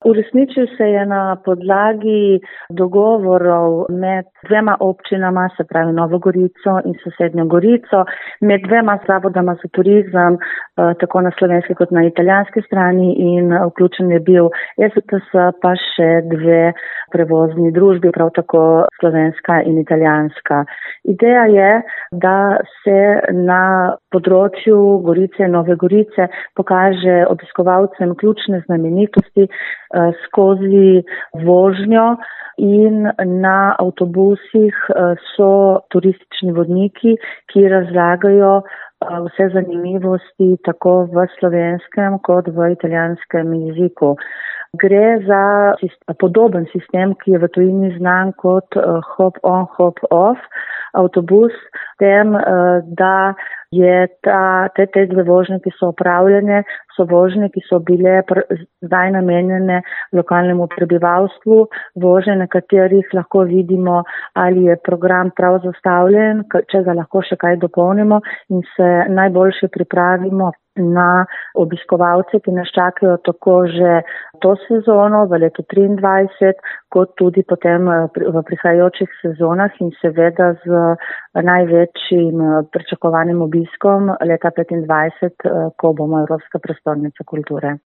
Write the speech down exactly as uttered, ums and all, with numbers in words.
Uresničil se je na podlagi dogovorov med dvema občinama, se pravi Novo Gorico in sosednjo Gorico, med dvema zavodama za turizem, tako na slovenski kot na italijanski strani, in vključen je bil E S T S, pa še dve prevozni družbi, prav tako slovenska in italijanska. Ideja je, da se na področju Gorice in Nove Gorice pokaže obiskovalcem ključne znamenitosti skozi vožnjo, in na avtobusih so turistični vodniki, ki razlagajo vse zanimivosti tako v slovenskem kot v italijanskem jeziku. Gre za podoben sistem, ki je v tujini znan kot hop on, hop off avtobus, tem, da je ta, te, te dve vožnje, ki so opravljene, so vožnje, ki so bile pr, zdaj namenjene lokalnemu prebivalstvu, vožnje, na katerih lahko vidimo, ali je program prav zastavljen, če ga lahko še kaj dopolnimo in se najboljše pripravimo na obiskovalce, ki nas čakajo tako že to sezono v letu triindvajset, kot tudi potem v prihajajočih sezonah in seveda z največjim pričakovanim obiskom leta petindvajset, ko bomo Evropska prestolnica kulture.